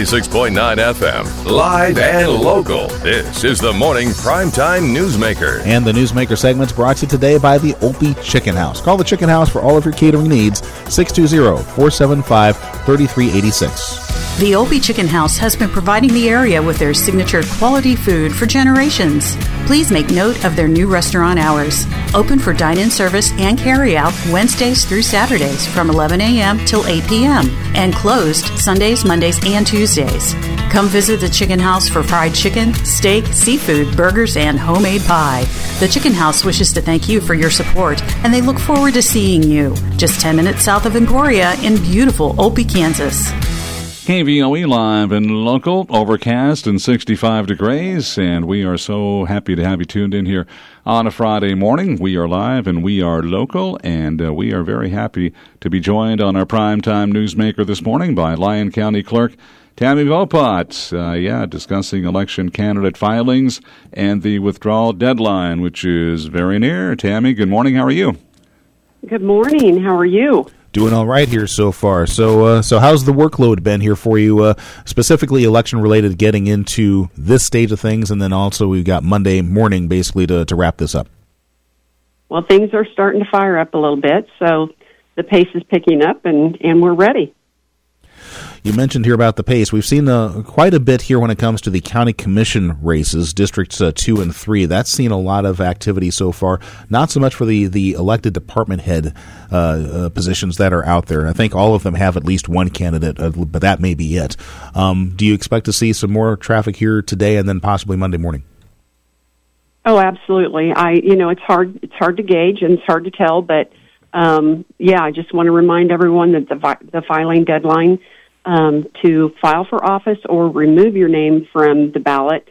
96.9 FM, live and local. This is the Morning Primetime Newsmaker. And the Newsmaker segment's brought to you today by the Opie Chicken House. Call the Chicken House for all of your catering needs, 620-475-3386. The Opie Chicken House has been providing the area with their signature quality food for generations. Please make note of their new restaurant hours. Open for dine-in service and carry-out Wednesdays through Saturdays from 11 a.m. till 8 p.m. and closed Sundays, Mondays, and Tuesdays. Come visit the Chicken House for fried chicken, steak, seafood, burgers, and homemade pie. The Chicken House wishes to thank you for your support, and they look forward to seeing you just 10 minutes south of Emporia in beautiful Opie, Kansas. KVOE live and local, overcast and 65 degrees, and we are so happy to have you tuned in here on a Friday morning. We are live and we are local, and we are very happy to be joined on our primetime newsmaker this morning by Lyon County Clerk Tammy Volpott, discussing election candidate filings and the withdrawal deadline, which is very near. Tammy, good morning. How are you? Good morning. How are you? Doing all right here so far. So how's the workload been here for you, specifically election-related, getting into this stage of things, and then also we've got Monday morning basically to wrap this up? Well, things are starting to fire up a little bit, so the pace is picking up, and we're ready. You mentioned here about the pace. We've seen quite a bit here when it comes to the county commission races, districts 2 and 3. That's seen a lot of activity so far. Not so much for the elected department head positions that are out there. I think all of them have at least one candidate, but that may be it. Do you expect to see some more traffic here today and then possibly Monday morning? Oh, absolutely. It's hard to gauge and it's hard to tell, but I just want to remind everyone that the filing deadline to file for office or remove your name from the ballot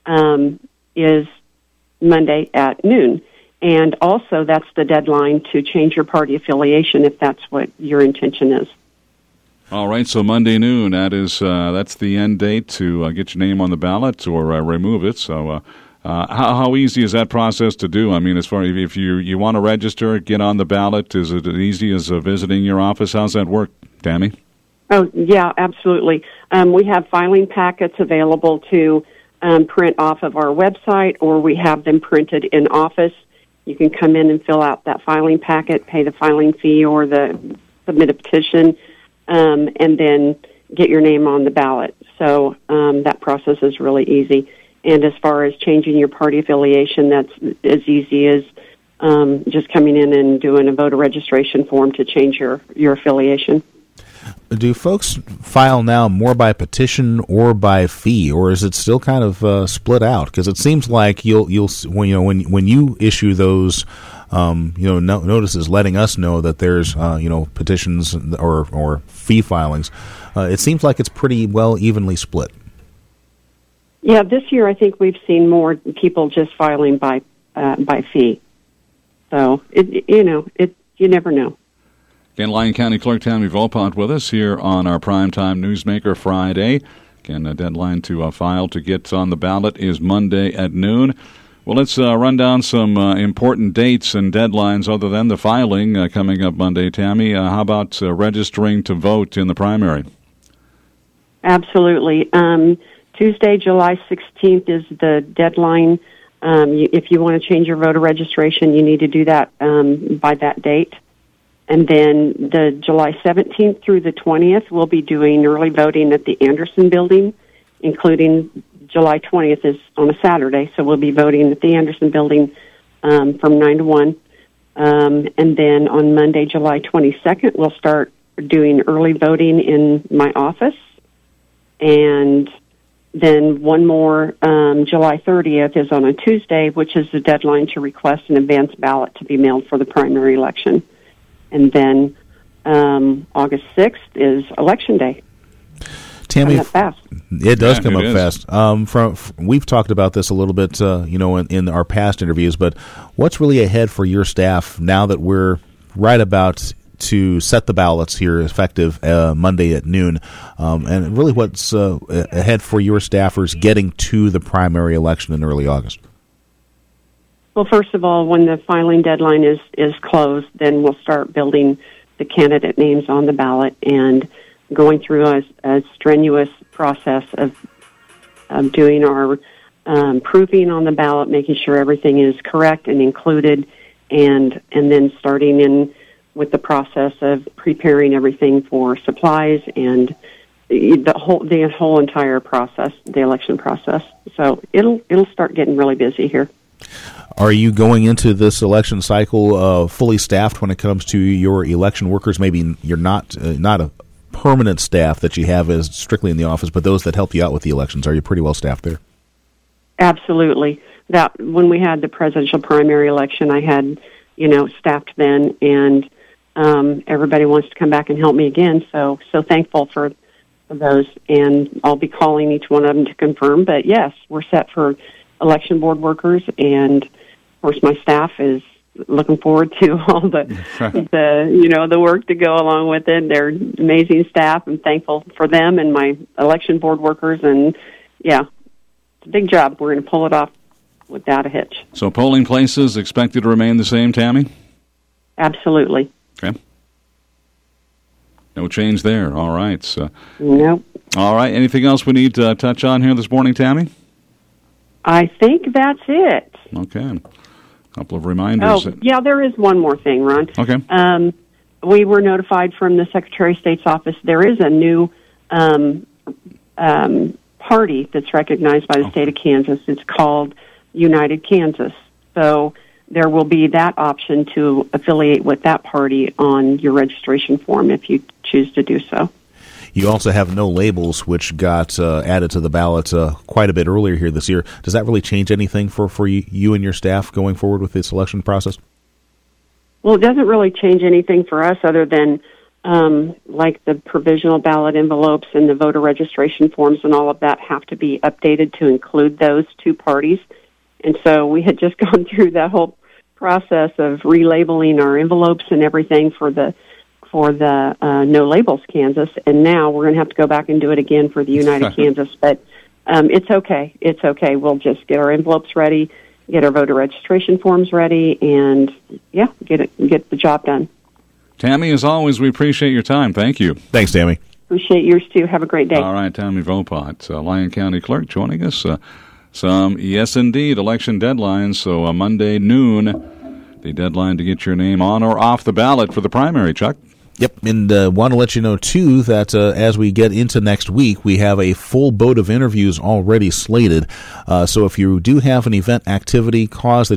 is Monday at noon. And also that's the deadline to change your party affiliation if that's what your intention is. All right, so Monday noon, that's the end date to get your name on the ballot or remove it. So how easy is that process to do? I mean, as far as if you want to register, get on the ballot, is it as easy as visiting your office? How's that work, Tammy? Oh, yeah, absolutely. We have filing packets available to print off of our website, or we have them printed in office. You can come in and fill out that filing packet, pay the filing fee or submit a petition, and then get your name on the ballot. So that process is really easy. And as far as changing your party affiliation, that's as easy as just coming in and doing a voter registration form to change your affiliation. Do folks file now more by petition or by fee, or is it still kind of split out? Because it seems like you'll when you issue those notices letting us know that there's petitions or fee filings, it seems like it's pretty well evenly split. Yeah, this year I think we've seen more people just filing by fee. So you never know. Again, Lyon County Clerk Tammy Volpott with us here on our Primetime Newsmaker Friday. Again, the deadline to file to get on the ballot is Monday at noon. Well, let's run down some important dates and deadlines other than the filing coming up Monday. Tammy, how about registering to vote in the primary? Absolutely. Tuesday, July 16th is the deadline. If you want to change your voter registration, you need to do that by that date. And then the July 17th through the 20th, we'll be doing early voting at the Anderson Building, including July 20th is on a Saturday, so we'll be voting at the Anderson Building from 9 to 1. And then on Monday, July 22nd, we'll start doing early voting in my office. And then one more, July 30th is on a Tuesday, which is the deadline to request an advance ballot to be mailed for the primary election. And then August 6th is Election Day. Tammy, fast. It does come up fast. We've talked about this a little bit, in our past interviews, but what's really ahead for your staff now that we're right about to set the ballots here effective Monday at noon, and really what's ahead for your staffers getting to the primary election in early August? Well, first of all, when the filing deadline is closed, then we'll start building the candidate names on the ballot and going through a strenuous process of doing our proofing on the ballot, making sure everything is correct and included, and then starting in with the process of preparing everything for supplies and the whole entire process, the election process. So it'll start getting really busy here. Are you going into this election cycle fully staffed when it comes to your election workers? Maybe you're not a permanent staff that you have as strictly in the office, but those that help you out with the elections, are you pretty well staffed there? Absolutely. That when we had the presidential primary election, I had, staffed then, and everybody wants to come back and help me again. So thankful for those, and I'll be calling each one of them to confirm. But yes, we're set for election board workers, and of course my staff is looking forward to all the work to go along with it. They're amazing staff. I'm thankful for them and my election board workers, and yeah, it's a big job. We're going to pull it off without a hitch. So polling places expected to remain the same, Tammy? Absolutely. Okay. No change there. All right. So, nope. All right. Anything else we need to touch on here this morning, Tammy? I think that's it. Okay. A couple of reminders. Oh, yeah, there is one more thing, Ron. Okay. We were notified from the Secretary of State's office there is a new party that's recognized by the state of Kansas. It's called United Kansas. So there will be that option to affiliate with that party on your registration form if you choose to do so. You also have No Labels, which got added to the ballot quite a bit earlier here this year. Does that really change anything for you and your staff going forward with this election process? Well, it doesn't really change anything for us other than like the provisional ballot envelopes and the voter registration forms and all of that have to be updated to include those two parties. And so we had just gone through that whole process of relabeling our envelopes and everything for the No Labels Kansas, and now we're going to have to go back and do it again for the United Kansas. But it's okay. It's okay. We'll just get our envelopes ready, get our voter registration forms ready, and yeah, get the job done. Tammy, as always, we appreciate your time. Thank you. Thanks, Tammy. Appreciate yours too. Have a great day. All right, Tammy Vopot, Lyon County Clerk, joining us. Yes, indeed, election deadlines. So Monday noon, the deadline to get your name on or off the ballot for the primary, Chuck. Yep, and want to let you know, too, that as we get into next week, we have a full boat of interviews already slated. So if you do have an event, activity, cause that